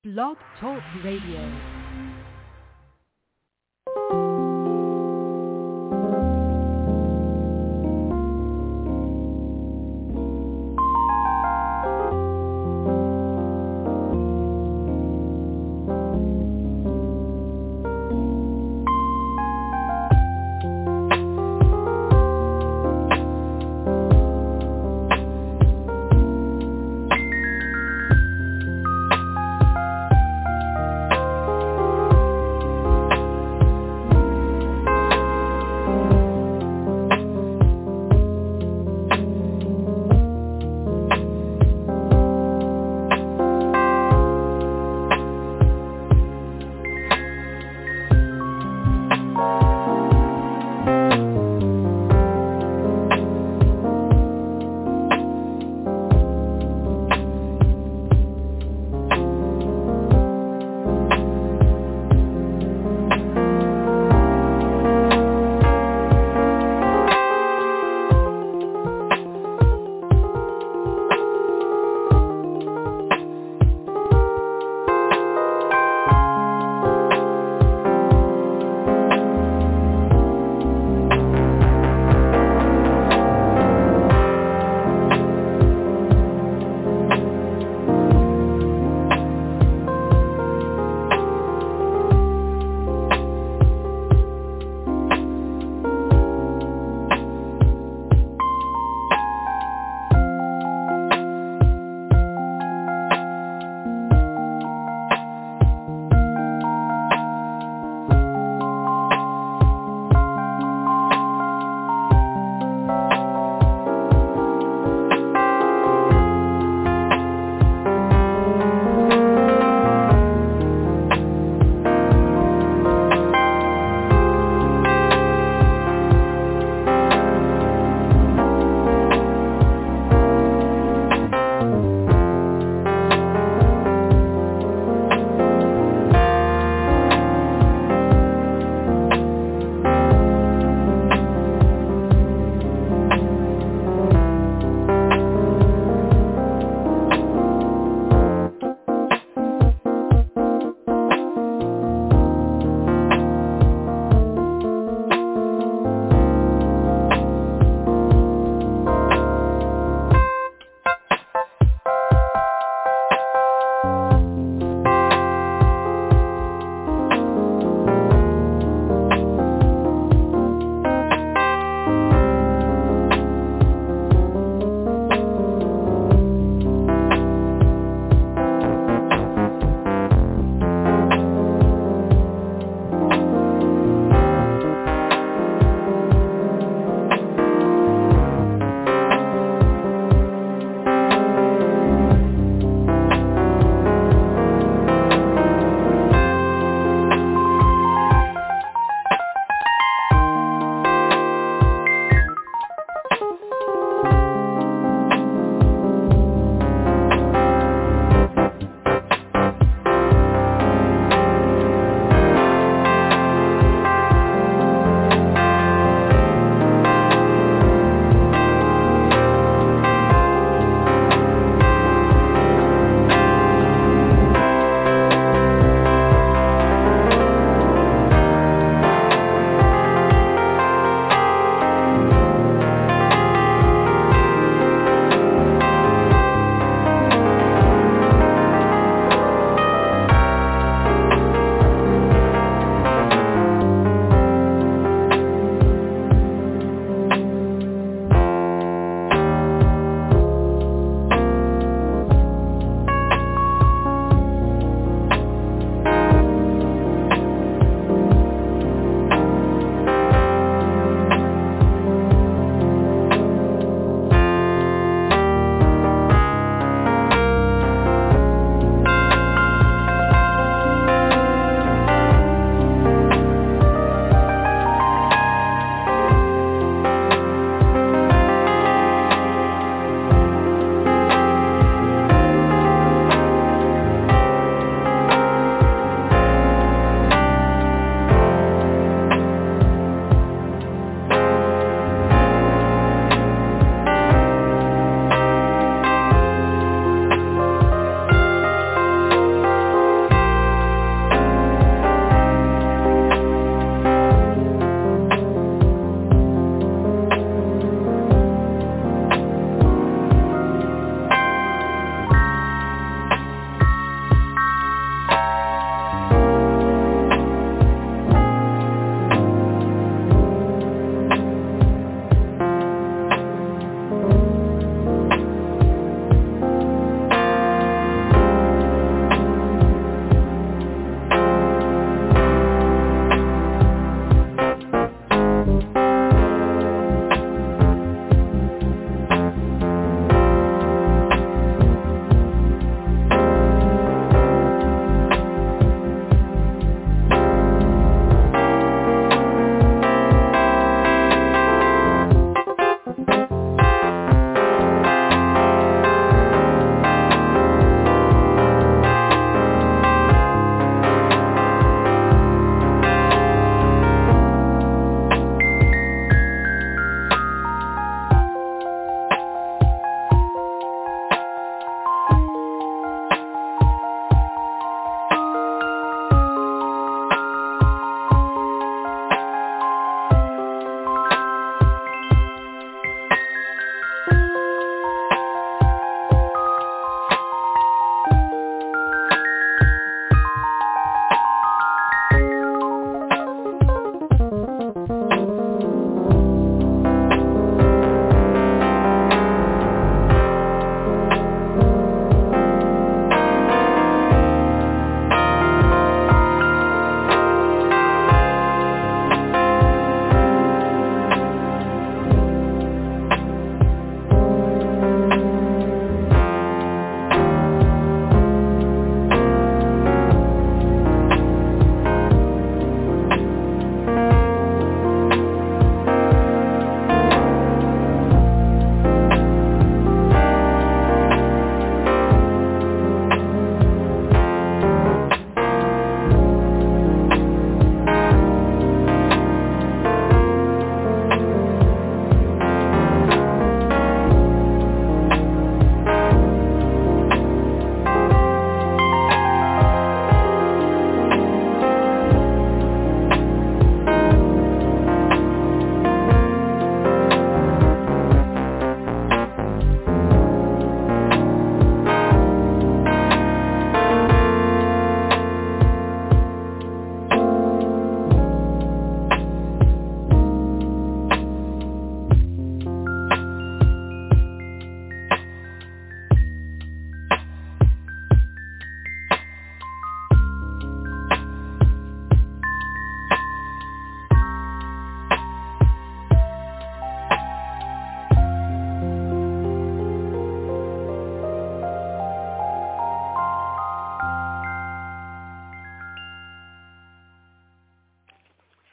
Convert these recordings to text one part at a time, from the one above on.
Blog Talk Radio.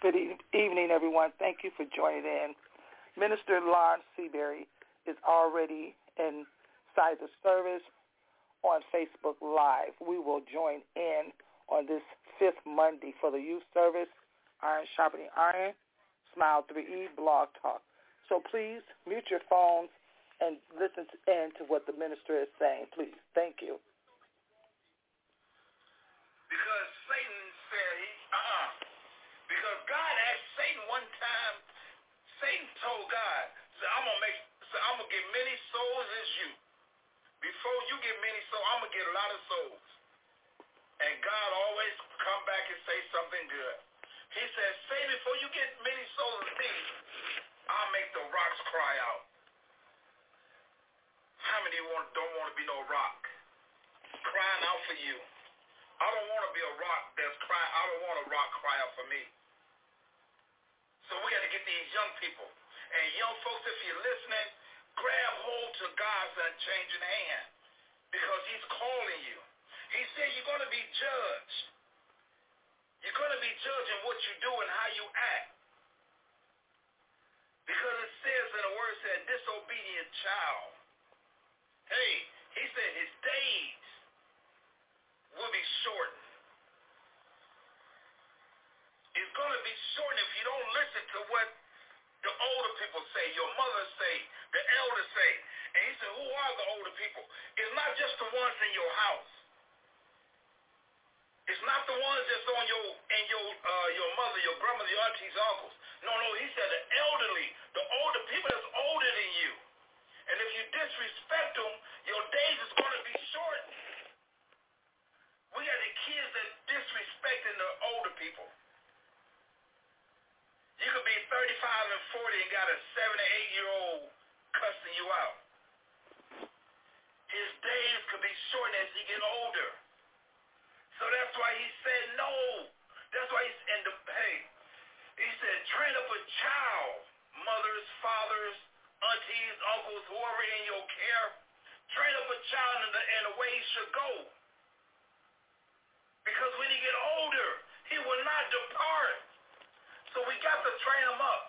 Good evening, everyone. Thank you for joining in. Minister Lawrence Seabury is already inside the service on Facebook Live. We will join in on this fifth Monday for the youth service, Iron Sharpening Iron, Smile 3E, Blog Talk. So please mute your phones and listen to what the minister is saying, please. Thank you. Because Satan said, because God asked Satan one time, Satan told God, said, I'm gonna get many souls as you. Before you get many souls, I'm gonna get a lot of souls. And God always come back and say something good. He said, Satan, before you get many souls as me, I'll make the rocks cry out. How many don't want to be no rock crying out for you? I don't want to be a rock that's crying. I don't want a rock cry out for me. So we got to get these young people. And young folks, if you're listening, grab hold to God's unchanging hand because he's calling you. He said you're going to be judged. You're going to be judged in what you do and how you act. Because it says in the word, said, disobedient child. Hey, he said his days will be shortened. It's going to be shortened if you don't listen to what the older people say, your mother say, the elders say. And he said, who are the older people? It's not just the ones in your house. It's not the ones that's on your mother, your grandmother, your aunties, uncles. No, he said the elderly, the older people that's older than you. And if you disrespect them, your days is going to be shortened. We got the kids that disrespecting the older people. You could be 35 and 40 and got a 7 or 8-year-old cussing you out. His days could be shortened as he get older. So that's why he said no. That's why he said train up a child, mothers, fathers, aunties, uncles, whoever in your care. Train up a child in the way he should go. Because when he get older, he will not depart. So we got to train him up.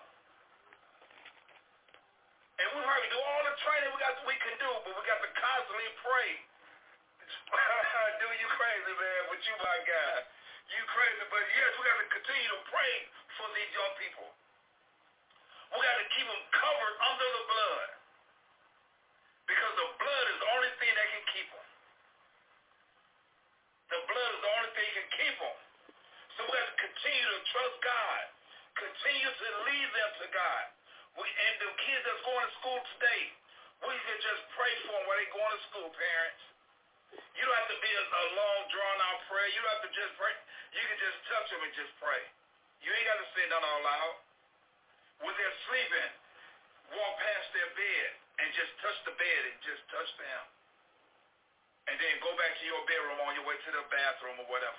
And we probably do all the training we can do, but we got to constantly pray. Dude, you crazy, man, but you my God. You crazy, but yes, we got to continue to pray for these young people. We got to keep them covered under the blood. Because the blood is the only thing that can keep them. The blood is the only thing that can keep them. So we got to continue to trust God. Continue to lead them to God. And the kids that's going to school today, we can just pray for them while they're going to school, parents. You don't have to be a long, drawn-out prayer. You don't have to just pray. You can just touch them and just pray. You ain't got to say nothing all loud. When they're sleeping, walk past their bed and just touch the bed and just touch them. And then go back to your bedroom on your way to the bathroom or whatever.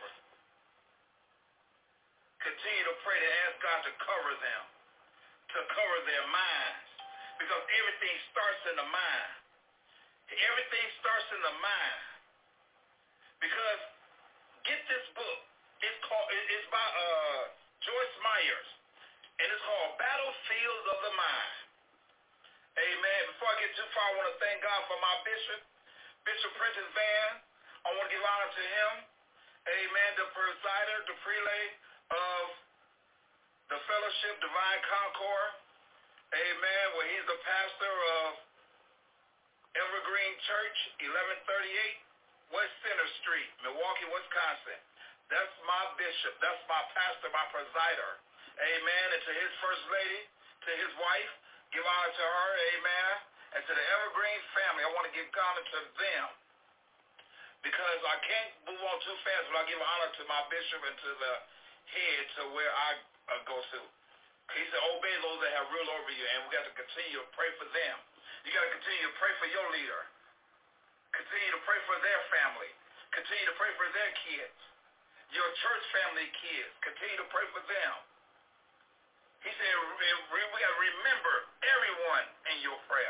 Continue to pray to ask God to cover them, to cover their minds. Because everything starts in the mind. Everything starts in the mind. Because get this book. It's by Joyce Myers. And it's called Battlefields of the Mind. Amen. Before I get too far, I want to thank God for my bishop, Bishop Prentice Van. I want to give honor to him. Amen. The presider, the prelate of the Fellowship Divine Concord. Amen. Where he's the pastor of Evergreen Church, 1138 West Center Street, Milwaukee, Wisconsin. That's my bishop. That's my pastor, my presider. Amen. And to his first lady, to his wife, give honor to her. Amen. And to the Evergreen family, I want to give honor to them. Because I can't move on too fast, but I give honor to my bishop and to the head to where I go to. He said, obey those that have rule over you, and we got to continue to pray for them. You got to continue to pray for your leader. Continue to pray for their family. Continue to pray for their kids. Your church family kids. Continue to pray for them. He said, we got to remember everyone in your prayer.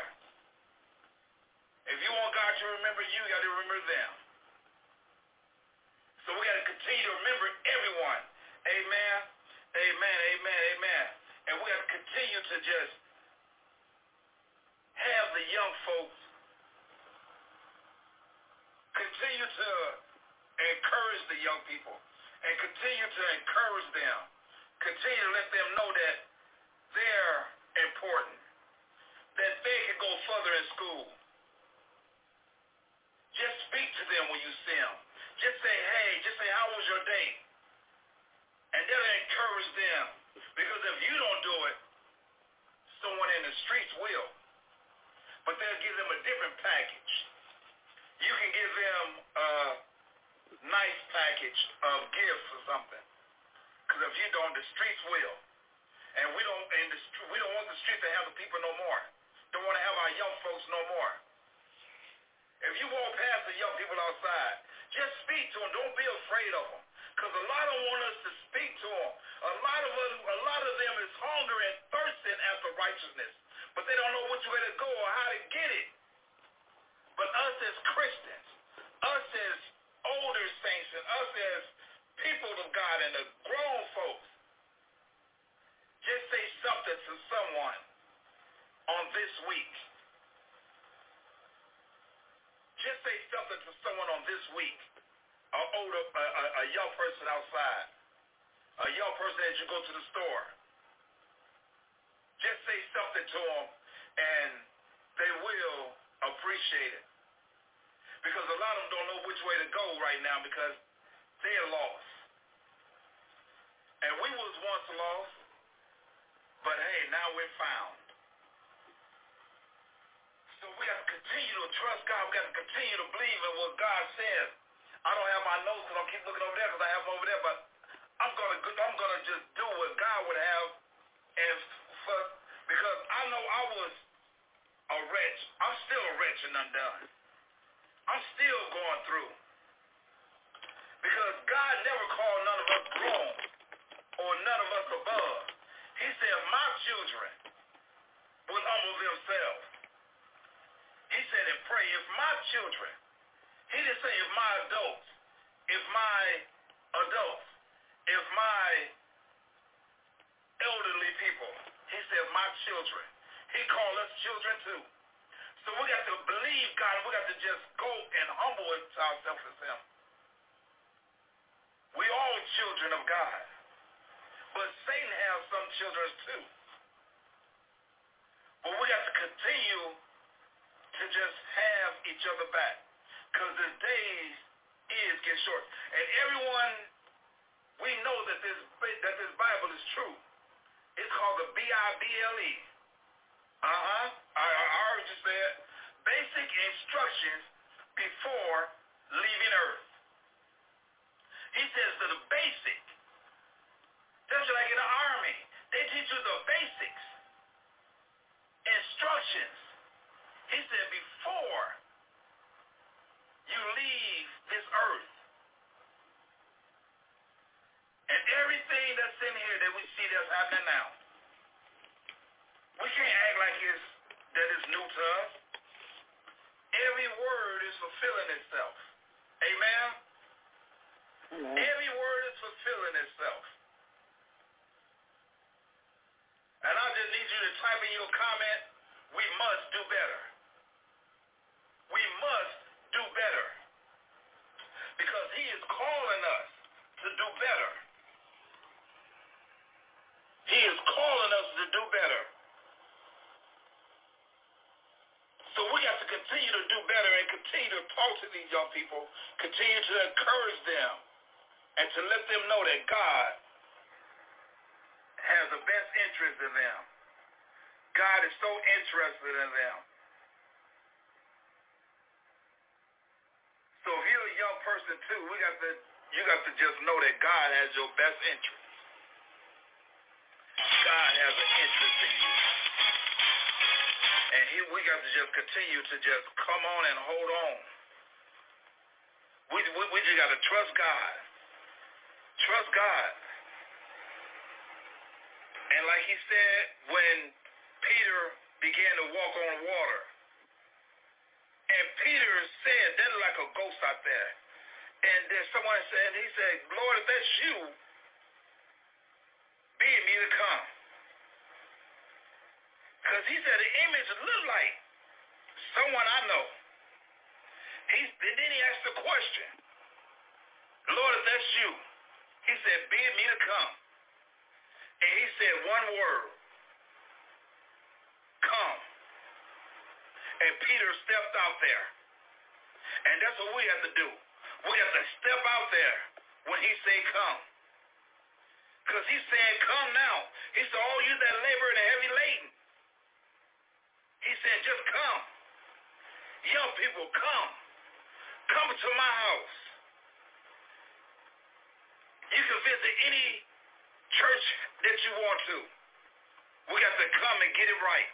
If you want God to remember you, you got to remember them. So we got to continue to remember everyone. Amen. Amen. Amen. continue to just have the young folks continue to encourage the young people and continue to encourage them. Continue to let them know that they're important, that they can go further in school. Just speak to them when you see them. Just say, hey, how was your day? And that'll encourage them. Because if you don't do it, someone in the streets will. But they'll give them a different package. You can give them a nice package of gifts or something. Because if you don't, the streets will. And we don't want the streets to have the people no more. Don't want to have our young folks no more. If you walk past the young people outside, just speak to them. Don't be afraid of them. Because a lot of them want us to speak to them. A lot of them is hungry and thirsting after righteousness. But they don't know which way to go or how to get it. But us as Christians, us as older saints, and us as people of God and the grown folks, just say something to someone on this week. Just say something to someone on this week. A young person outside. A young person as you go to the store. Just say something to them, and they will appreciate it. Because a lot of them don't know which way to go right now because they're lost. And we was once lost, but hey, now we're found. So we got to continue to trust God. We got to continue to believe in what God says. I don't have my notes because I keep looking over there because I have them over there, but I'm gonna just do what God would have, because I know I was a wretch. I'm still a wretch and undone. I'm still going through. Because God never called none of us grown or none of us above. He said, my children will humble themselves. He said, and pray, if my children, he didn't say if my adults, if my elderly people. He said, my children. He called us children too. So we got to believe God. We got to just go and humble ourselves as him. We all children of God. But Satan has some children too. But we got to continue to just have each other back. Because the days get short. And everyone, we know that this Bible is true. It's called the Bible. I heard you say it. Basic instructions before leaving earth. He says that the basic. That's like in the army. They teach you the basics. Instructions. He said before you leave this earth. And everything that's in here that we see that's happening now. We can't act like that is new to us. Every word is fulfilling itself. Amen? Amen. Every word is fulfilling itself. And I just need you to type in your comment, we must do better. We must do better. Because he is calling us to do better. He is calling us to do better. So we got to continue to do better and continue to talk to these young people, continue to encourage them, and to let them know that God has the best interest in them. God is so interested in them. So if you're a young person too, you got to just know that God has your best interest. God has an interest in you. And we got to just continue to just come on and hold on. We just got to trust God. Trust God. And like he said, when Peter began to walk on water, and Peter said, there's like a ghost out there. And then someone said, he said, Lord, if that's you, bid me to come. individual look like someone I know. Then he asked the question, Lord, if that's you, he said, bid me to come. And he said one word, come. And Peter stepped out there. And that's what we have to do. We have to step out there when he said come. Because he said, come now. He said, all you that labor and heavy laden. He said, just come. Young people, come. Come to my house. You can visit any church that you want to. We got to come and get it right.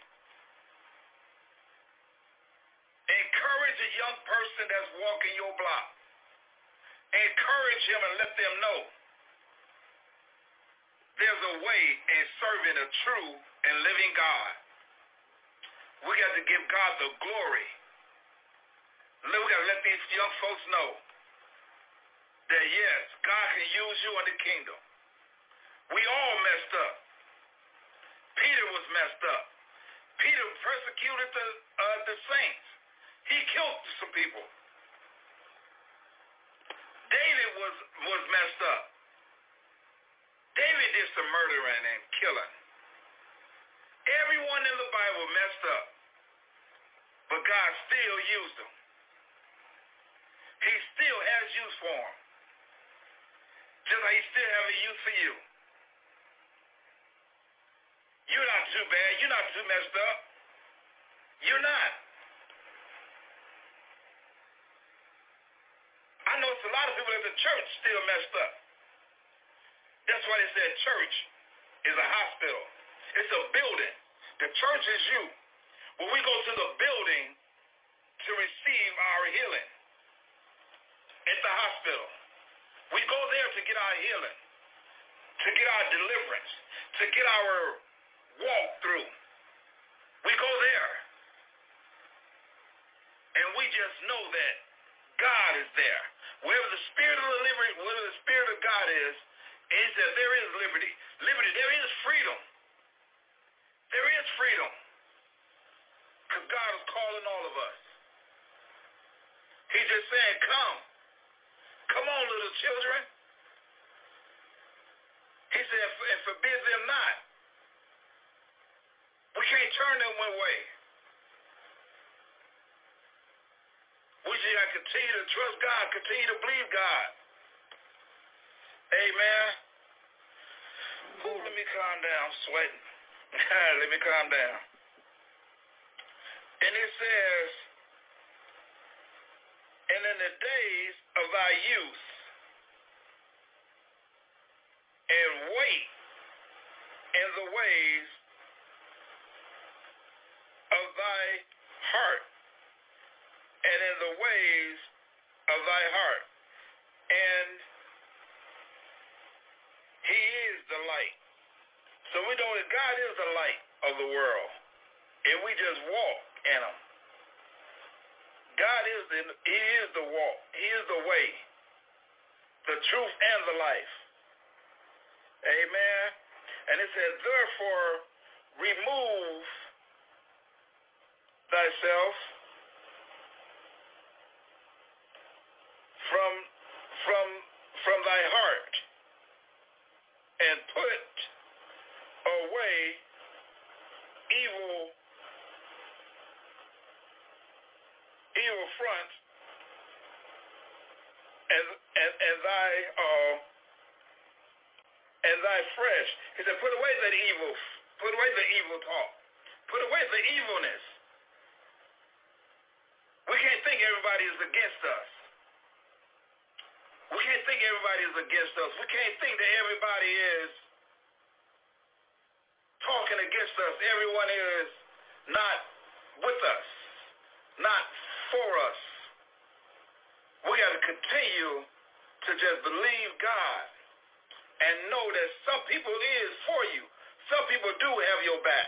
Encourage a young person that's walking your block. Encourage him and let them know there's a way in serving a true and living God. We got to give God the glory. We got to let these young folks know that, yes, God can use you in the kingdom. We all messed up. Peter was messed up. Peter persecuted the saints. He killed some people. David was messed up. David did some murdering and killing. Everyone in the Bible messed up, but God still used them. He still has use for them. Just like he still has a use for you. You're not too bad. You're not too messed up. You're not. I know it's a lot of people at the church still messed up. That's why they said church is a hospital. It's a building. The church is you. When we go to the building to receive our healing at the hospital, we go there to get our healing, to get our deliverance, to get our walk through. We go there. And we just know that God is there. Wherever the Spirit of the liberty, wherever the Spirit of God is, he said there is liberty. Liberty, there is freedom. There is freedom. Because God is calling all of us. He's just saying, come. Come on, little children. He said, and forbid them not. We can't turn them one way. We should continue to trust God, continue to believe God. Amen. Ooh, let me calm down. I'm sweating. Let me calm down. And it says, and in the days of thy youth, and wait in the ways of thy heart, and in the ways of thy heart. And he is the light. So we know that God is the light of the world. And we just walk in him. God is he is the walk. He is the way, the truth, and the life. Amen. And it says, therefore, remove thyself from thy heart, and put away evil front, and thy flesh. He said, put away the evil talk, put away the evilness. We can't think everybody is against us. We can't think everybody is against us. We can't think that everybody is talking against us. Everyone is not with us, not for us. We got to continue to just believe God and know that some people is for you. Some people do have your back.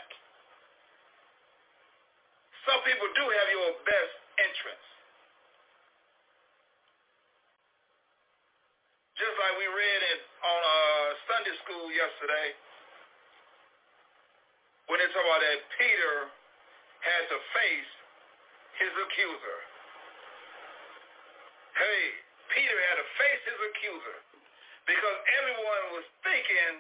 Some people do have your best interest. Just like we read it on Sunday school yesterday, when they talk about that Peter had to face his accuser. Hey, Peter had to face his accuser because everyone was thinking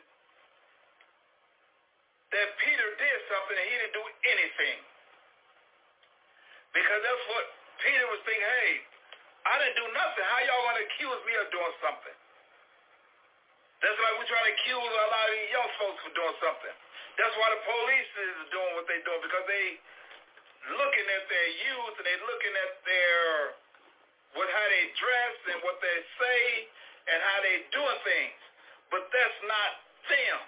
that Peter did something and he didn't do anything. Because that's what Peter was thinking, hey, I didn't do nothing. How y'all want to accuse me of doing something? That's like we're trying to accuse a lot of these young folks for doing something. That's why the police is doing what they're doing, because they looking at their youth and they looking at how they dress and what they say and how they doing things. But that's not them.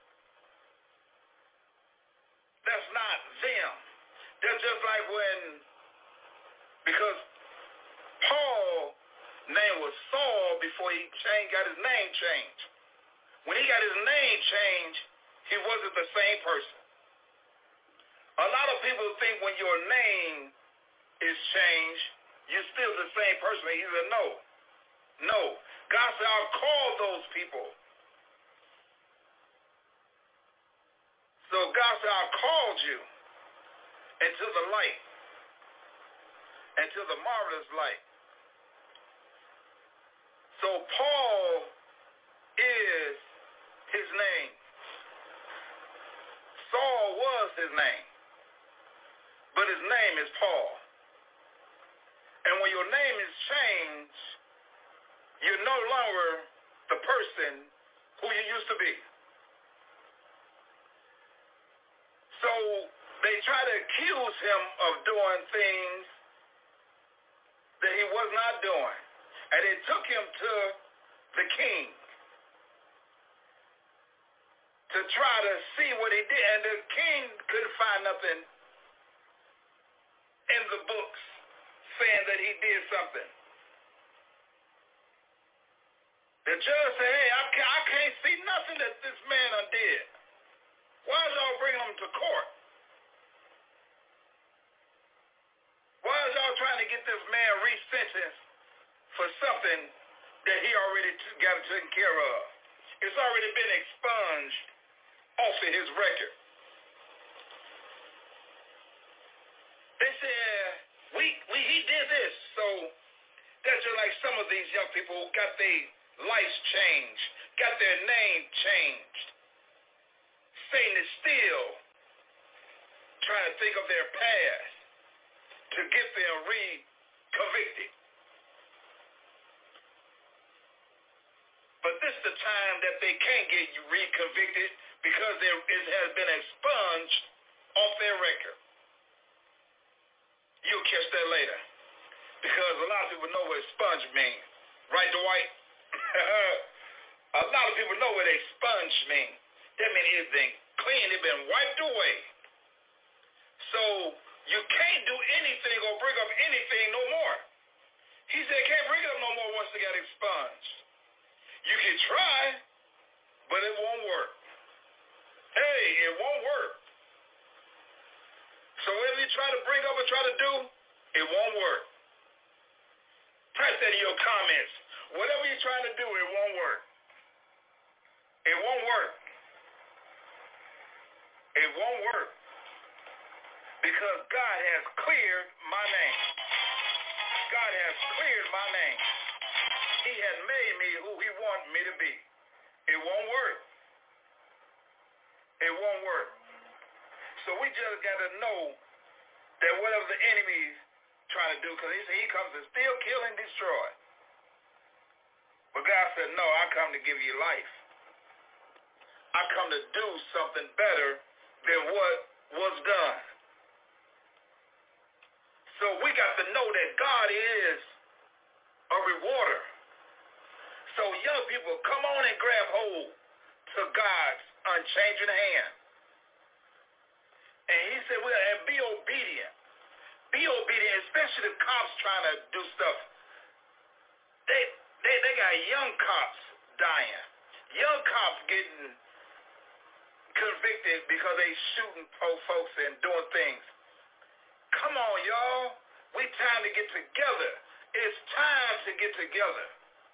That's not them. That's just like because Paul's name was Saul before he got his name changed. When he got his name changed, he wasn't the same person. A lot of people think when your name is changed, you're still the same person. He said, no. God said, I'll call those people. So God said, I called you into the light, into the marvelous light. So Paul is his name. Saul was his name, but his name is Paul. And when your name is changed, you're no longer the person who you used to be. So they try to accuse him of doing things that he was not doing. And they took him to the king to try to see what he did. And the king couldn't find nothing in the books saying that he did something. The judge said, hey, I can't see nothing that this man did. Why is y'all bringing him to court? Why is y'all trying to get this man resentenced for something that he already got taken care of? It's already been expunged off of his record. They said, he did this. So that's just like some of these young people who got their lives changed, got their name changed. Satan is still trying to think of their past to get them re-convicted. But this is the time that they can't get you re-convicted because it has been expunged off their record. You'll catch that later. Because a lot of people know what expunge means. Right, Dwight? A lot of people know what expunge means. That means it's been clean, it's been wiped away. So you can't do anything or bring up anything no more. He said can't bring it up no more once they got expunged. You can try, but it won't work. Hey, it won't work. So whatever you try to bring up or try to do, it won't work. Type that in your comments. Whatever you're trying to do, it won't work. It won't work. It won't work. Because God has cleared my name. God has cleared my name. He has made me who he wanted me to be. It won't work. It won't work. So we just got to know that whatever the enemy's trying to do, because he comes to steal, kill, and destroy. But God said, no, I come to give you life. I come to do something better than what was done. So we got to know that God is a rewarder. So young people, come on and grab hold to God's unchanging hand. And he said, well, and be obedient. Be obedient, especially the cops trying to do stuff. They got young cops dying. Young cops getting convicted because they shooting folks and doing things. Come on, y'all. We time to get together. It's time to get together.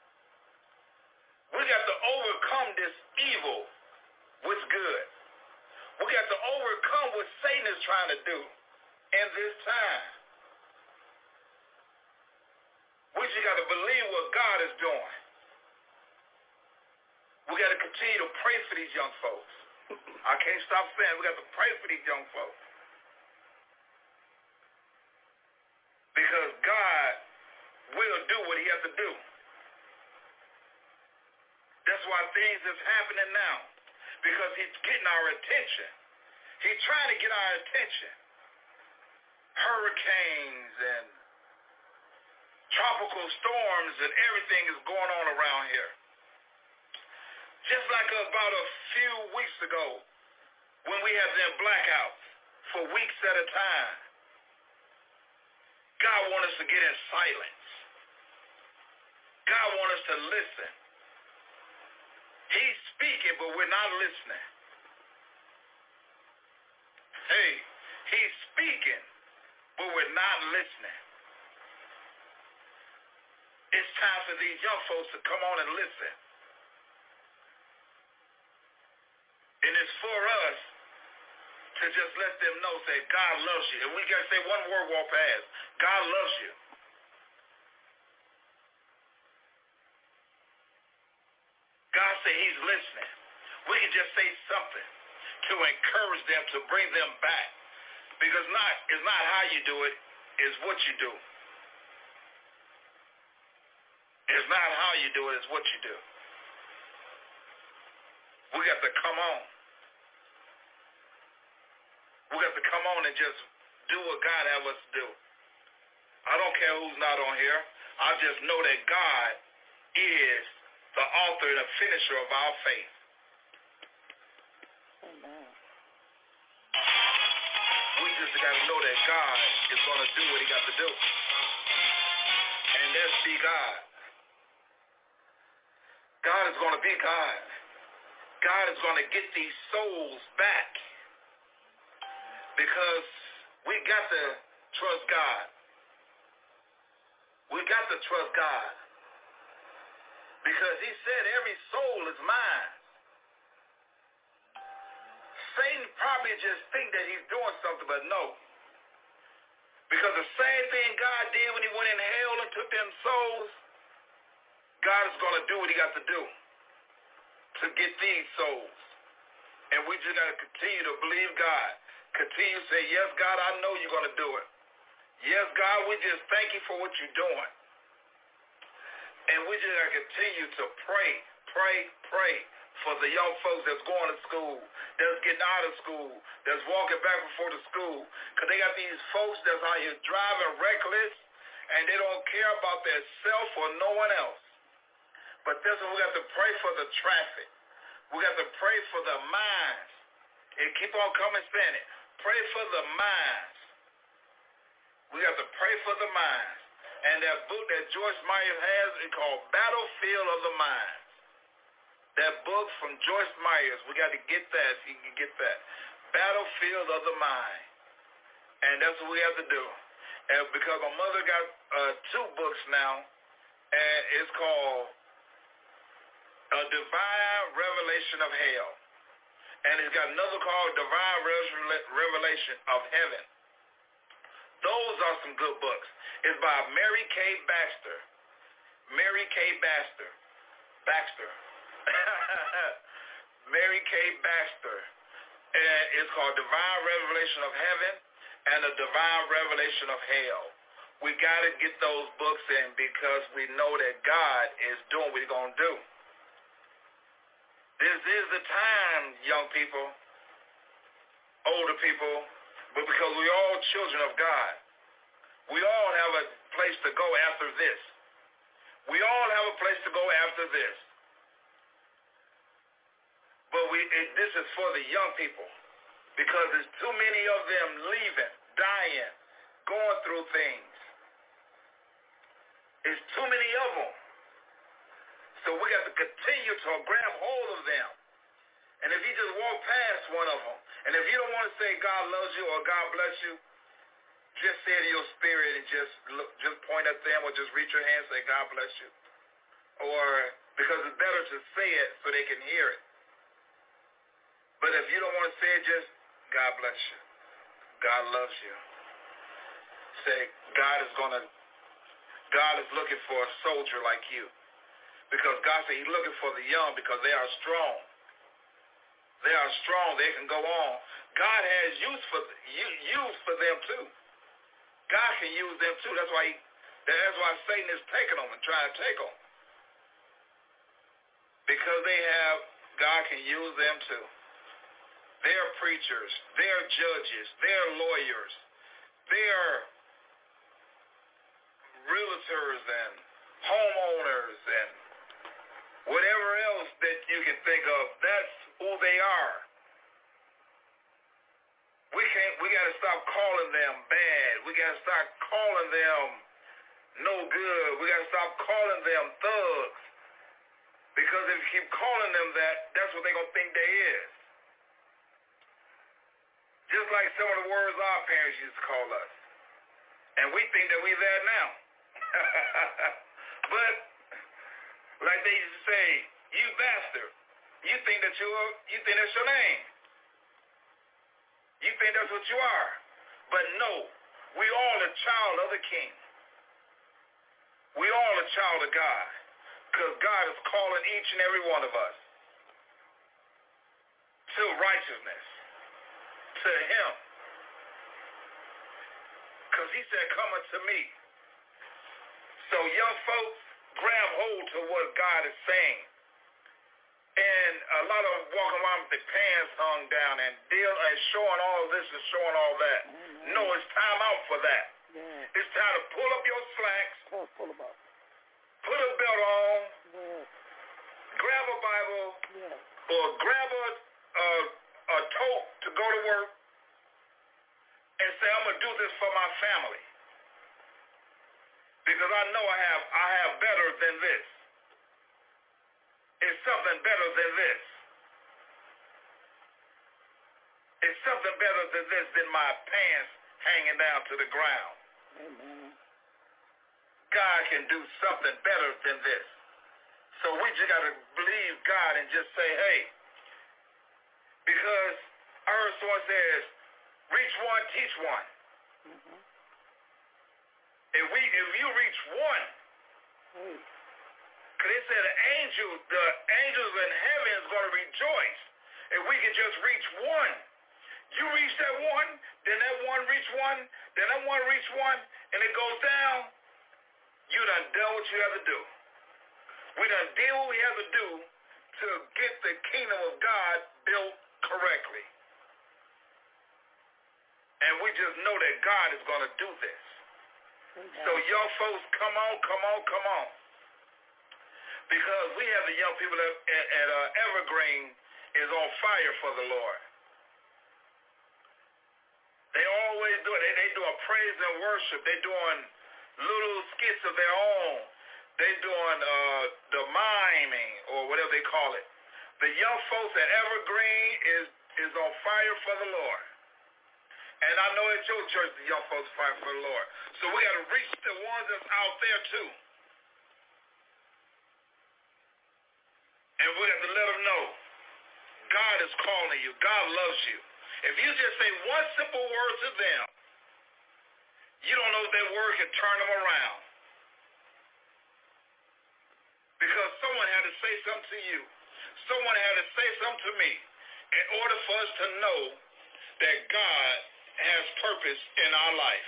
We got to overcome this evil with good. We got to overcome what Satan is trying to do. in this time. We just got to believe what God is doing. We got to continue to pray for these young folks. I can't stop saying we got to pray for these young folks. Because God will do what he has to do. That's why things is happening now. Because he's getting our attention. He's trying to get our attention. Hurricanes and tropical storms and everything is going on around here. Just like about a few weeks ago when we had them blackouts for weeks at a time. God wants us to get in silence. God wants us to listen. He's speaking, but we're not listening. Hey, he's speaking, but we're not listening. It's time for these young folks to come on and listen. And it's for us to just let them know, say, God loves you. And we got to say one word walk past. God loves you. God said he's listening. We can just say something to encourage them, to bring them back. Because it's not how you do it, it's what you do. It's not how you do it, it's what you do. We got to come on. We got to come on and just do what God has us to do. I don't care who's not on here. I just know that God is the author and the finisher of our faith. Amen. We just got to know that God is going to do what he got to do. And that's be God. God is going to be God. God is going to get these souls back. Because we got to trust God. We got to trust God. Because he said every soul is mine. Satan probably just think that he's doing something, but no. Because the same thing God did when he went in hell and took them souls, God is going to do what he got to do to get these souls. And we just got to continue to believe God. Continue to say, yes, God, I know you're going to do it. Yes, God, we just thank you for what you're doing. And we just got to continue to pray for the young folks that's going to school, that's getting out of school, that's walking back before the school. Because they got these folks that's out here driving reckless, and they don't care about their self or no one else. But that's what we got to pray for the traffic. We got to pray for the minds. And keep on coming saying it. Pray for the minds. We got to pray for the minds. And that book that Joyce Meyer has is called Battlefield of the Mind. That book from Joyce Myers, we got to get that if you can get that. Battlefield of the Mind. And that's what we have to do. And because my mother got 2 books now, and it's called A Divine Revelation of Hell. And it's got another called Divine Revelation of Heaven. Those are some good books. It's by Mary K. Baxter. Mary K. Baxter. Mary K. Baxter. And it's called Divine Revelation of Heaven and A Divine Revelation of Hell. We got to get those books in because we know that God is doing what he's going to do. This is the time, young people, older people, but because we're all children of God. We all have a place to go after this. We all have a place to go after this. But this is for the young people because there's too many of them leaving, dying, going through things. There's too many of them. So we got to continue to grab hold of them. And if you just walk past one of them, and if you don't want to say God loves you or God bless you, just say it in your spirit and just point at them or just reach your hand and say God bless you. Or because it's better to say it so they can hear it. But if you don't want to say it, just God bless you. God loves you. say, God is looking for a soldier like you. Because God said he's looking for the young because they are strong. They are strong. They can go on. God has use for them too. God can use them too. That's why Satan is taking them and trying to take them. Because God can use them too. They're preachers. They're judges. They're lawyers. They're realtors and homeowners and whatever else that you can think of. That's who they are. We got to stop calling them bad. We got to stop calling them no good. We got to stop calling them thugs. Because if you keep calling them that, that's what they're going to think they is. Just like some of the words our parents used to call us. And we think that we're there now. But, like they used to say, you bastard. You think that's your name. You think that's what you are. But no, we all a child of the King. We all a child of God. Because God is calling each and every one of us to righteousness, to him. Because he said, come unto me. So young folks, grab hold to what God is saying. And a lot of them walking around with their pants hung down and showing all this and showing all that. Mm-hmm. No, it's time out for that. Yeah. It's time to pull up your slacks. Pull them up. Put a belt on. Yeah. Grab a Bible. Yeah. Or grab a tote to go to work. And say, I'm going to do this for my family. Because I know I have better than this. It's something better than this. It's something better than this than my pants hanging down to the ground. Amen. God can do something better than this. So we just got to believe God and just say, hey, because I heard someone says, reach one, teach one. Mm-hmm. If you reach one, because they said the angels in heaven is going to rejoice if we can just reach one. You reach that one, then that one reach one, then that one reach one, and it goes down. You done what you have to do. We done did what we have to do to get the kingdom of God built correctly. And we just know that God is going to do this. Okay. So young folks, come on. Because we have the young people at Evergreen is on fire for the Lord. They always do it. They doing praise and worship. They doing little skits of their own. They doing the miming or whatever they call it. The young folks at Evergreen is on fire for the Lord. And I know at your church the young folks fight for the Lord. So we got to reach the ones that's out there too. And we have to let them know God is calling you. God loves you. If you just say one simple word to them, you don't know if that word can turn them around. Because someone had to say something to you. Someone had to say something to me in order for us to know that God has purpose in our life.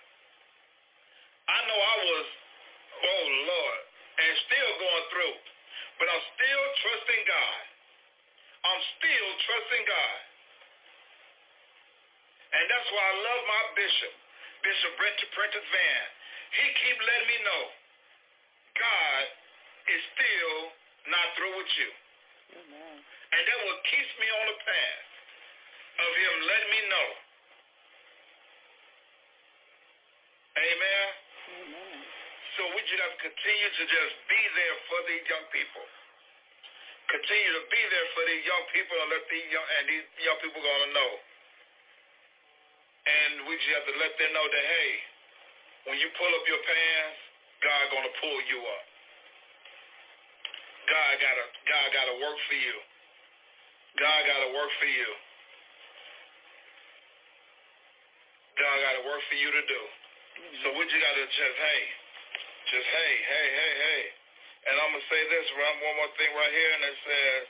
I know I was, oh Lord, and still going through, but I'm still trusting God. I'm still trusting God. And that's why I love my bishop, Bishop Prentice Van. He keep letting me know God is still not through with you. Amen. And that what keeps me on the path of him letting me know. Amen. Amen. So we just have to continue to just be there for these young people. Continue to be there for these young people and let these young people gonna know. And we just have to let them know that, hey, when you pull up your pants, God gonna pull you up. God gotta work for you. God gotta work for you. God gotta work for you to do. So we just got to just hey. And I'm going to say this, one more thing right here, and it says,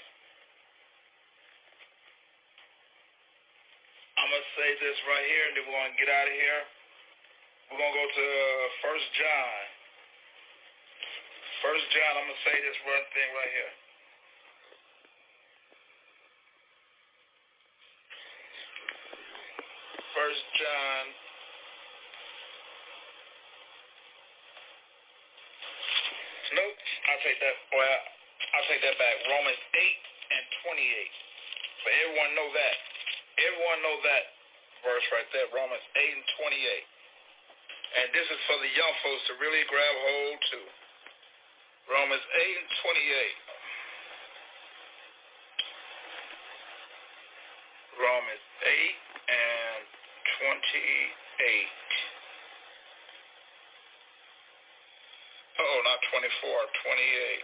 I'm going to say this right here, and then we're going to get out of here. We're going to go to 1 John. 1 John, I'm going to say this one thing right here. 1 John. Nope, I'll take that. Well, I'll take that back. Romans 8 and 28. But everyone know that. Everyone know that verse right there, Romans 8 and 28. And this is for the young folks to really grab hold to. Romans 8 and 28. Romans 8 and 28. Oh, not 24, 28.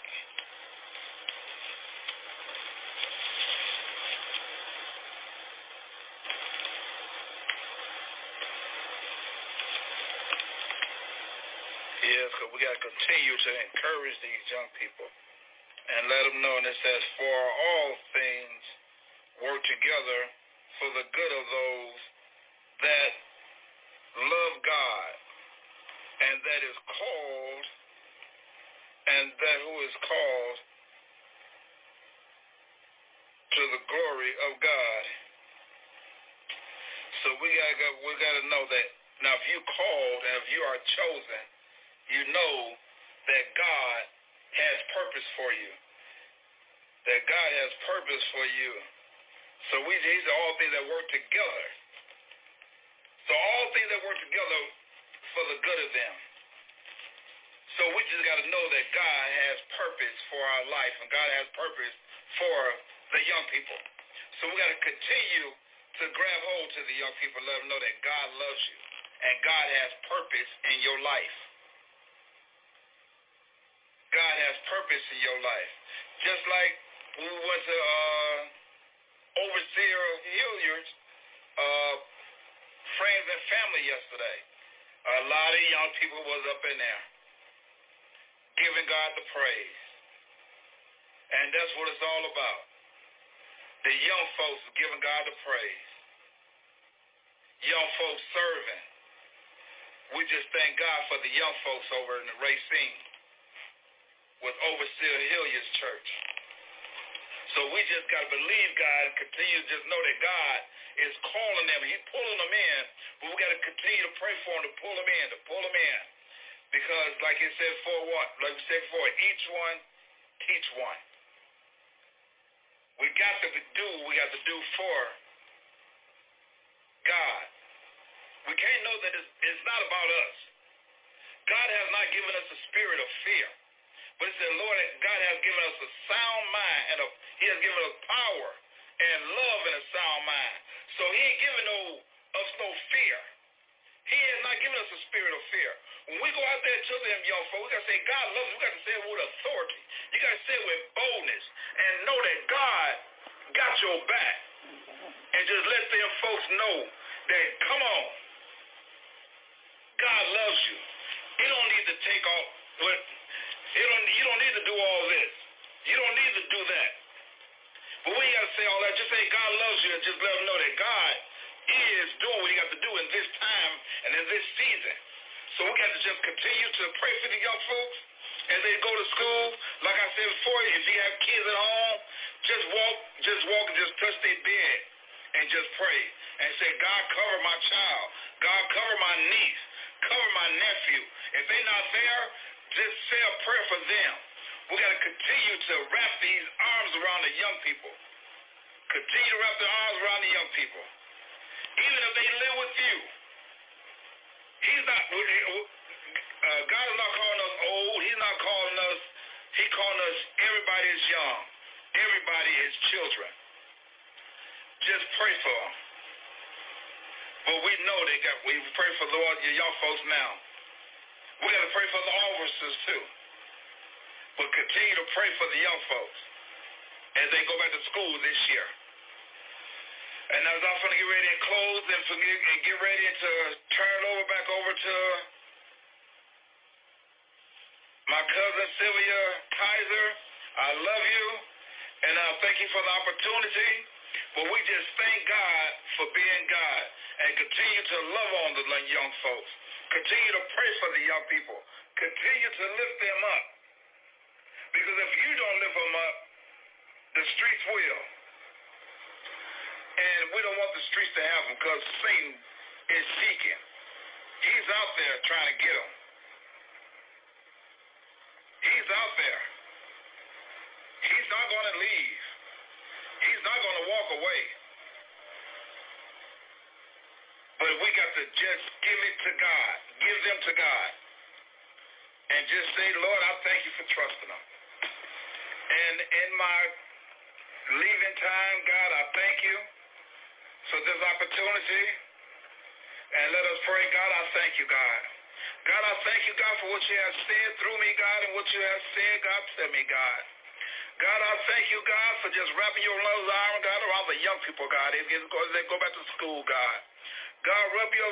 Yes, because we got to continue to encourage these young people and let them know. And it says, for all things work together for the good of those that love God and that is called, and that who is called to the glory of God. So we gotta know that now if you called and if you are chosen, you know that God has purpose for you. That God has purpose for you. So these are all things that work together. So all things that work together for the good of them. So we just got to know that God has purpose for our life, and God has purpose for the young people. So we got to continue to grab hold to the young people, let them know that God loves you, and God has purpose in your life. God has purpose in your life. Just like we went to Overseer Hilliard's friends and family yesterday. A lot of young people was up in there giving God the praise. And that's what it's all about. The young folks giving God the praise. Young folks serving. We just thank God for the young folks over in the Racine with Overseer Hilliard's church. So we just got to believe God and continue to just know that God is calling them. He's pulling them in, but we got to continue to pray for them to pull them in. Because like it said like we said before, each one, teach one. We got to do what we got to do for God. We can't know that it's not about us. God has not given us a spirit of fear. But it said, Lord, God has given us a sound mind, and He has given us power and love and a sound mind. So He ain't giving us no fear. He has not given us a spirit of fear. When we go out there to them young folks, we got to say, God loves us. We got to say it with authority. You got to say it with boldness and know that God got your back. And just let them folks know that, come on, God loves you. He don't need to take off what... You don't need to do all this. You don't need to do that. But we got to say all that. Just say God loves you and just let them know that God is doing what He got to do in this time and in this season. So we got to just continue to pray for the young folks as they go to school. Like I said before, if you have kids at home, just walk and just touch their bed and just pray and say, God, cover my child. God, cover my niece. Cover my nephew. If they're not there, just say a prayer for them. We got to continue to wrap these arms around the young people. Continue to wrap the arms around the young people. Even if they live with you. God is not calling us old. He's not calling us, He's calling us, everybody is young. Everybody is children. Just pray for them. But we know we pray for the young folks now. We got to pray for the officers too. But continue to pray for the young folks as they go back to school this year. And as I'm going to get ready and close and get ready to turn it back over to My cousin Sylvia Kaiser, I love you, and I thank you for the opportunity. But we just thank God for being God and continue to love on the young folks. Continue to pray for the young people. Continue to lift them up. Because if you don't lift them up, the streets will. And we don't want the streets to have them because Satan is seeking. He's out there trying to get them. He's out there. He's not going to leave. He's not going to walk away. But we got to just give it to God. Give them to God. And just say, Lord, I thank you for trusting them. And in my leaving time, God, I thank you for this opportunity. And let us pray, God, I thank you, God. God, I thank you, God, for what you have said through me, God, and what you have said, God, to me, God. God, I thank you, God, for just wrapping your love arm, God, around the young people, God, as they go back to school, God. God, wrap your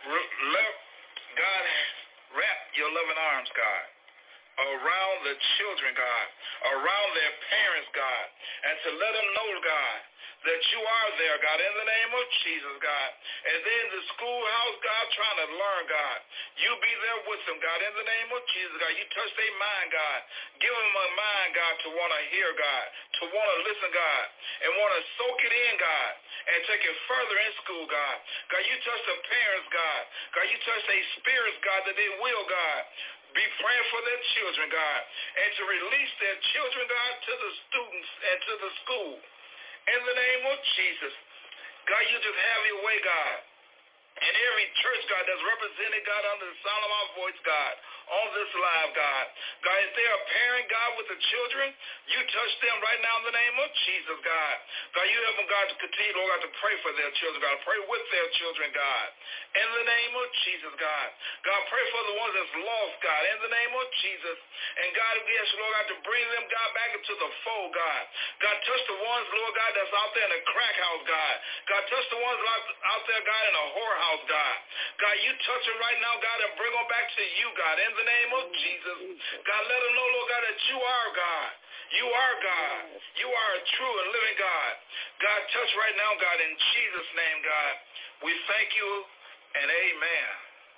God, wrap your loving arms, God, around the children, God, around their parents, God, and to let them know, God, that you are there, God, in the name of Jesus, God. And then the schoolhouse, God, trying to learn, God. You be there with them, God, in the name of Jesus, God. You touch their mind, God. Give them a mind, God, to want to hear, God, to want to listen, God, and want to soak it in, God, and take it further in school, God. God, you touch the parents, God. God, you touch their spirits, God, that they will, God, be praying for their children, God, and to release their children, God, to the students and to the school. In the name of Jesus, God, you just have your way, God. And every church, God, that's represented, God, under the sound of my voice, God, on this live, God. God, if they're a parent, God, with the children, you touch them right now in the name of Jesus, God. God, you help them, God, to continue, Lord God, to pray for their children, God. Pray with their children, God. In the name of Jesus, God. God, pray for the ones that's lost, God, in the name of Jesus. And God, we ask you, Lord God, to bring them, God, back into the fold, God. God, touch the ones, Lord God, that's out there in the crack house, God. God, touch the ones out there, God, in a whorehouse, God. God, you touch them right now, God, and bring them back to you, God, in the name of Jesus. God, let them know, Lord God, that you are God. You are God. You are a true and living God. God, touch right now, God, in Jesus' name, God. We thank you and amen.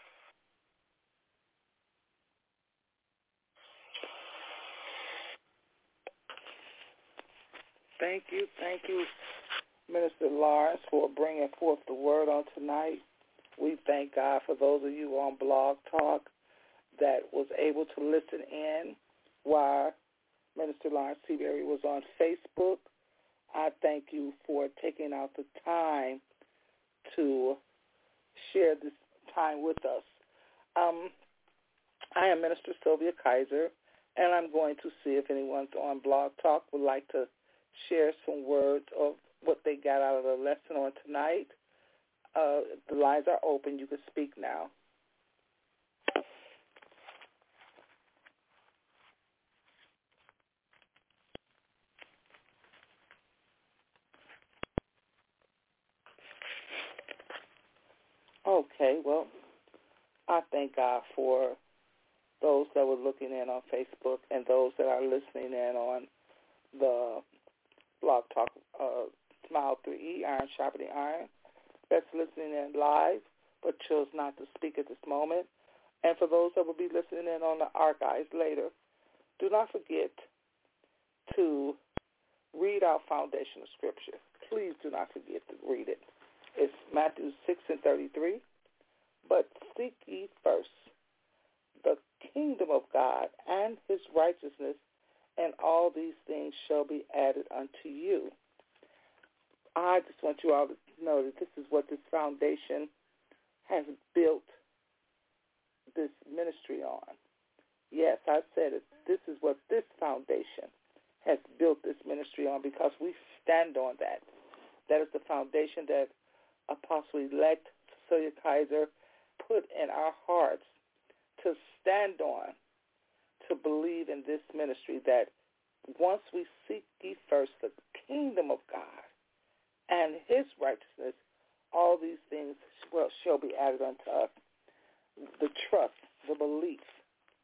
Thank you, Minister Lawrence, for bringing forth the word on tonight. We thank God for those of you on Blog Talk that was able to listen in while Minister Lawrence Seabury was on Facebook. I thank you for taking out the time to share this time with us. I am Minister Sylvia Kaiser, and I'm going to see if anyone's on Blog Talk would like to share some words of what they got out of the lesson on tonight. The lines are open. You can speak now. Okay, well, I thank God for those that were looking in on Facebook and those that are listening in on the Blog Talk Smile 3E, Iron Sharpening Iron, that's listening in live but chose not to speak at this moment. And for those that will be listening in on the archives later, do not forget to read our foundational scripture. Please do not forget to read it. It's Matthew 6:33. But seek ye first the kingdom of God and his righteousness, and all these things shall be added unto you. I just want you all to know that this is what this foundation has built this ministry on. Yes, I said it. This is what this foundation has built this ministry on because we stand on that. That is the foundation that Apostle-elect Cecilia Kaiser put in our hearts to stand on, to believe in this ministry, that once we seek ye first the kingdom of God and his righteousness, all these things shall be added unto us. The trust, the belief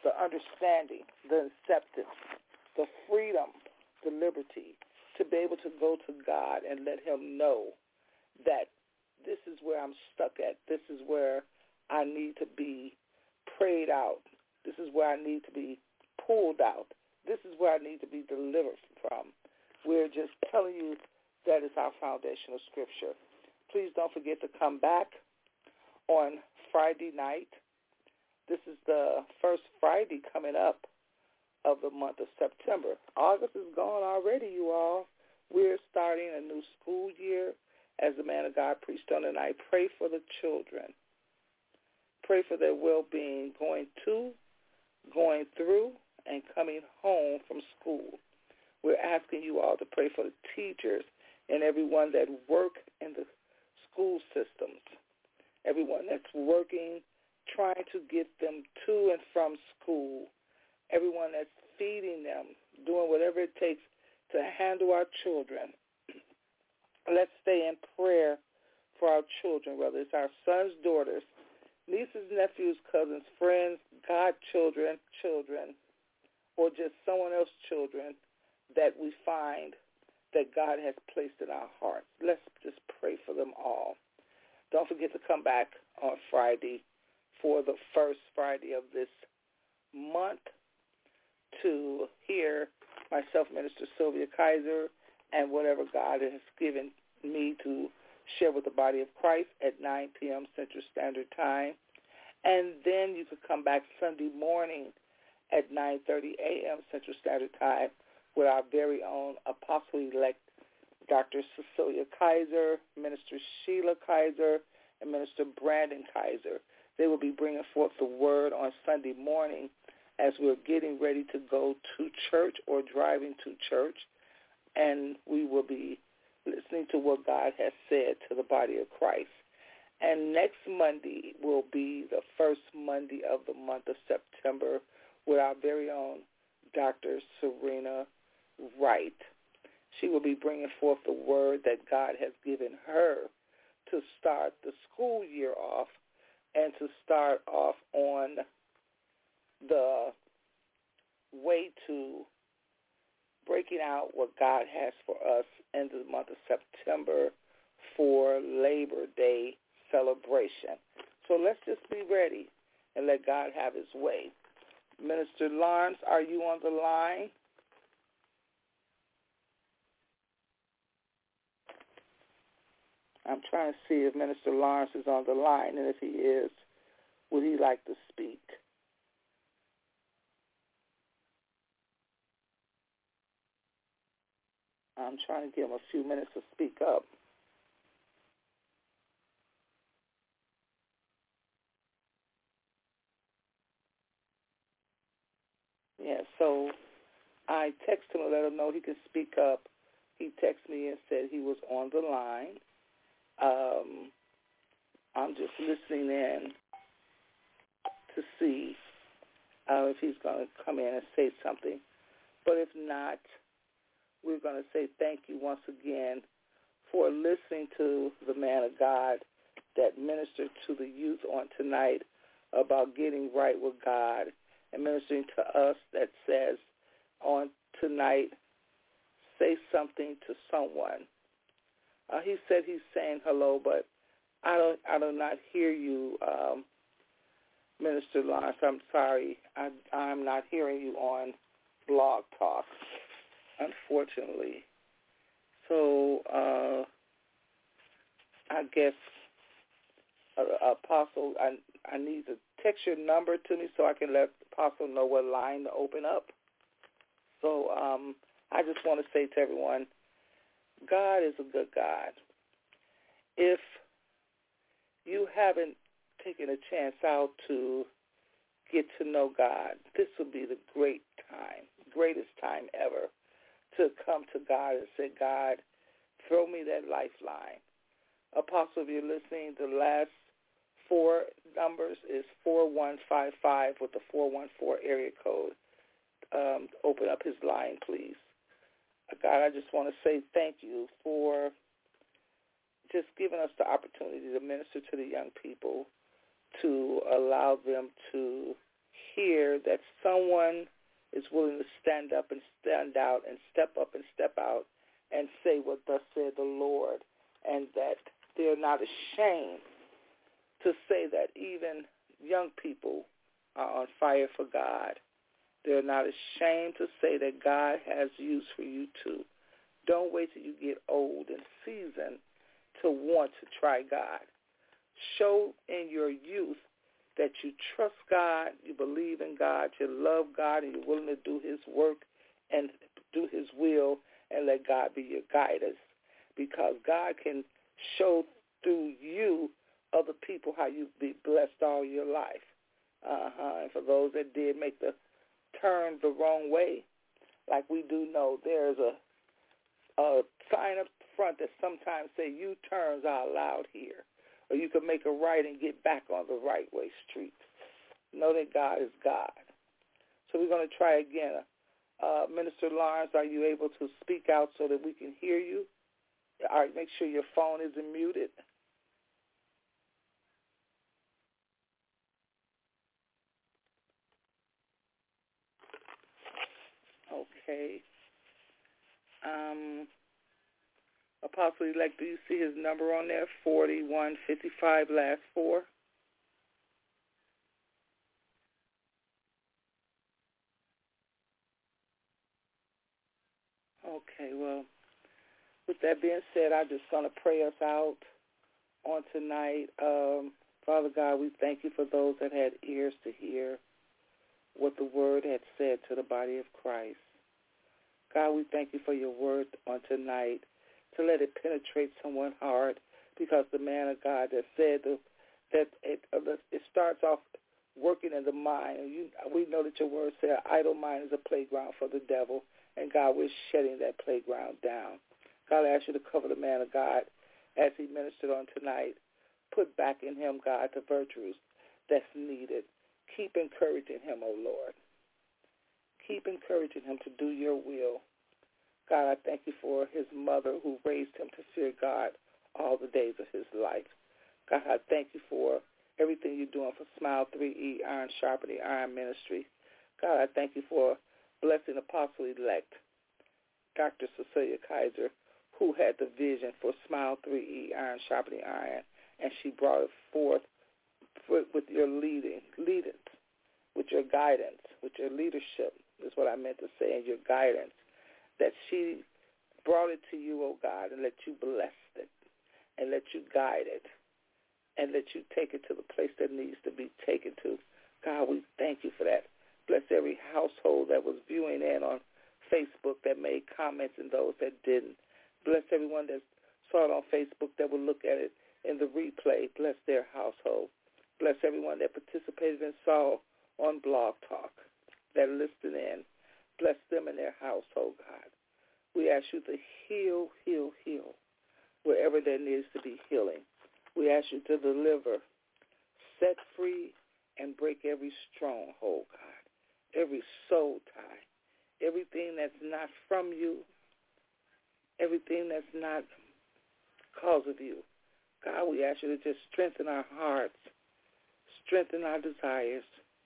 the understanding, the acceptance, the freedom, the liberty to be able to go to God and let him know that this is where I'm stuck at. This is where I need to be prayed out. This is where I need to be pulled out. This is where I need to be delivered from. We're just telling you that is our foundational scripture. Please don't forget to come back on Friday night. This is the first Friday coming up of the month of September. August is gone already, you all. We're starting a new school year. As the man of God preached on tonight, pray for the children. Pray for their well-being going to, going through, and coming home from school. We're asking you all to pray for the teachers and everyone that work in the school systems, everyone that's working, trying to get them to and from school, everyone that's feeding them, doing whatever it takes to handle our children. Let's stay in prayer for our children, whether it's our sons, daughters, nieces, nephews, cousins, friends, godchildren, children, or just someone else's children that we find that God has placed in our hearts. Let's just pray for them all. Don't forget to come back on Friday for the first Friday of this month to hear myself, Minister Sylvia Kaiser, and whatever God has given me to share with the body of Christ at 9 p.m. Central Standard Time. And then you could come back Sunday morning at 9:30 a.m. Central Standard Time with our very own Apostle-elect Dr. Cecilia Kaiser, Minister Sheila Kaiser, and Minister Brandon Kaiser. They will be bringing forth the word on Sunday morning as we're getting ready to go to church or driving to church, and we will be listening to what God has said to the body of Christ. And next Monday will be the first Monday of the month of September with our very own Dr. Serena Wright. She will be bringing forth the word that God has given her to start the school year off and to start off on the way to breaking out what God has for us in the month of September for Labor Day celebration. So let's just be ready and let God have his way. Minister Lawrence, are you on the line? I'm trying to see if Minister Lawrence is on the line, and if he is, would he like to speak? I'm trying to give him a few minutes to speak up. Yeah, so I texted him and let him know he could speak up. He texted me and said he was on the line. I'm just listening in to see if he's going to come in and say something. But if not, we're going to say thank you once again for listening to the man of God that ministered to the youth on tonight about getting right with God, and ministering to us that says on tonight, say something to someone. He said he's saying hello, but I do not hear you, Minister Lawrence. I'm sorry. I'm not hearing you on Blog Talk, unfortunately. So I guess, Apostle, I need to text your number to me so I can let Apostle know what line to open up. So I just want to say to everyone, God is a good God. If you haven't taken a chance out to get to know God, this will be the greatest time ever to come to God and say, God, throw me that lifeline. Apostle, if you're listening, the last 4 numbers is 4155 with the 414 area code. Open up his line, please. God, I just want to say thank you for just giving us the opportunity to minister to the young people, to allow them to hear that someone is willing to stand up and stand out and step up and step out and say what thus said the Lord, and that they're not ashamed to say that even young people are on fire for God. They're not ashamed to say that God has use for you too. Don't wait till you get old and seasoned to want to try God. Show in your youth that you trust God, you believe in God, you love God, and you're willing to do his work and do his will and let God be your guidance, because God can show through you other people how you be blessed all your life. And for those that did make the turn the wrong way, like we do know, there's a sign up front that sometimes say U-turns are allowed here, or you can make a right and get back on the right way street. Know that God is God. So we're going to try again. Minister Lawrence, are you able to speak out so that we can hear you? All right, make sure your phone isn't muted. Okay. Apostle-elect, do you see his number on there? 4155, last four. Okay, well, with that being said, I'm just going to pray us out on tonight. Father God, we thank you for those that had ears to hear what the word had said to the body of Christ. God, we thank you for your word on tonight, to let it penetrate someone's heart, because the man of God that said that it starts off working in the mind. And we know that your word said idle mind is a playground for the devil, and God, we're shutting that playground down. God, I ask you to cover the man of God as he ministered on tonight. Put back in him, God, the virtues that's needed. Keep encouraging him, O Lord. Keep encouraging him to do your will. God, I thank you for his mother who raised him to fear God all the days of his life. God, I thank you for everything you're doing for Smile 3E, Iron Sharpening Iron Ministry. God, I thank you for blessing Apostle-elect Dr. Cecilia Kaiser, who had the vision for Smile 3E, Iron Sharpening Iron, and she brought it forth with your leading, with your guidance, with your leadership, is what I meant to say, and your guidance, that she brought it to you, oh God, and let you bless it, and let you guide it, and let you take it to the place that needs to be taken to. God, we thank you for that. Bless every household that was viewing in on Facebook that made comments and those that didn't. Bless everyone that saw it on Facebook that will look at it in the replay. Bless their household. Bless everyone that participated and saw on Blog Talk that listened in. Bless them and their household, God. We ask you to heal wherever there needs to be healing. We ask you to deliver, set free, and break every stronghold, God, every soul tie, everything that's not from you, everything that's not because of you. God, we ask you to just strengthen our hearts, strengthen our desires,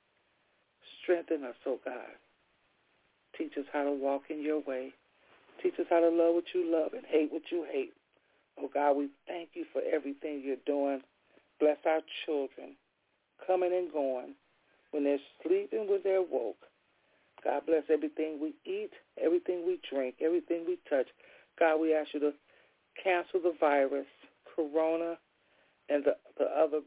strengthen us, oh God. Teach us how to walk in your way. Teach us how to love what you love and hate what you hate. Oh God, we thank you for everything you're doing. Bless our children, coming and going, when they're sleeping, when they're woke. God, bless everything we eat, everything we drink, everything we touch. God, we ask you to cancel the virus, corona, and the other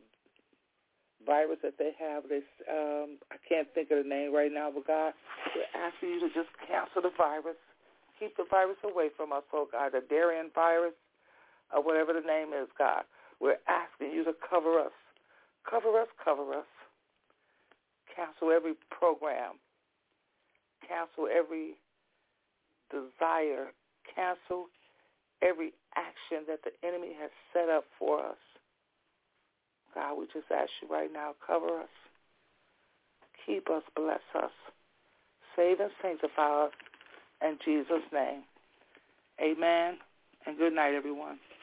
virus that they have. I can't think of the name right now, but God, we're asking you to just cancel the virus. Keep the virus away from us, oh God, the Darien virus, or whatever the name is, God. We're asking you to cover us. Cover us, cover us. Cancel every program. Cancel every desire. Cancel every action that the enemy has set up for us. God, we just ask you right now, cover us. Keep us, bless us. Save and sanctify us in Jesus' name. Amen, and good night, everyone.